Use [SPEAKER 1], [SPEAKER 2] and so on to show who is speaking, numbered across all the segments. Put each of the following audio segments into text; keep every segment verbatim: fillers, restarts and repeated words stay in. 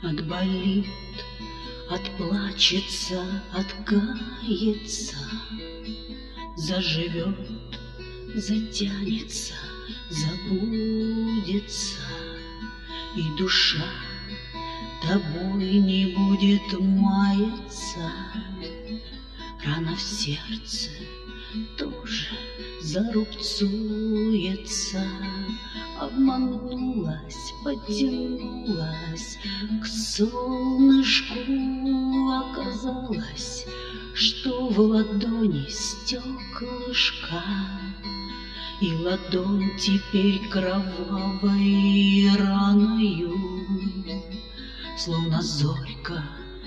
[SPEAKER 1] Отболит, отплачется, откается, заживет, затянется, забудется, и душа тобой не будет маяться. Рана в сердце тоже зарубцуется. Обманулась, потянулась к солнышку, оказалось, что в ладони стеклышко, и ладонь теперь кровавой раною, словно зорька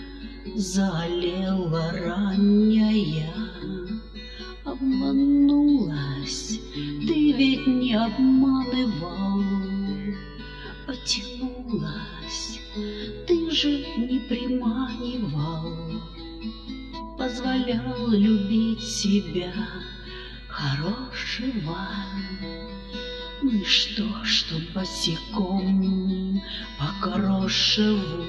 [SPEAKER 1] залила ранняя. Обманулась, ты ведь не обманывал. Потянулась, ты же не приманивал. Позволял любить себя хорошего. Ну и что, что босиком по Корошеву?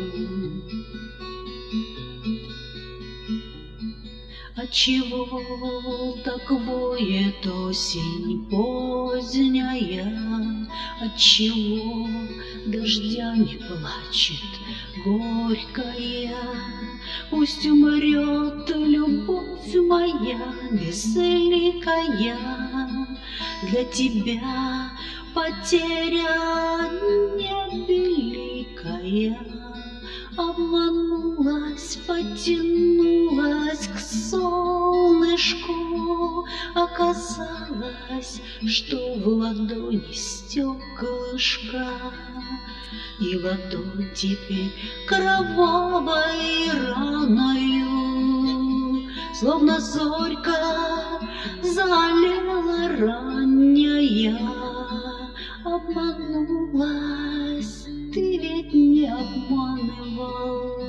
[SPEAKER 1] Отчего так воет осень поздняя? Отчего дождя не плачет горькая? Пусть умрет любовь моя безликая. Для тебя потеря невеликая. Обманулась, потянулась к солнышку, оказалось, что в ладони стеклышко, и ладонь теперь кровавой раною, словно зорька залила ранняя. Обманулась, ты ведь не обманывал.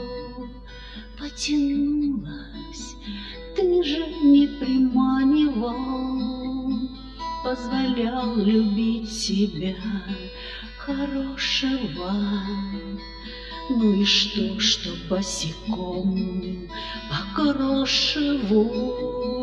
[SPEAKER 1] Потянулась, ты же не приманивал. Позволял любить себя хорошего. Ну и что, что босиком по Корошеву?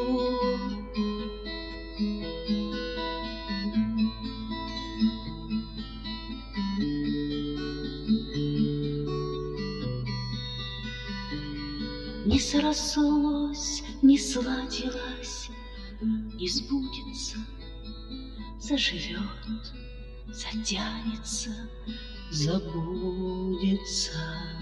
[SPEAKER 1] Не срослось, не сладилось, не сбудется, заживет, затянется, забудется.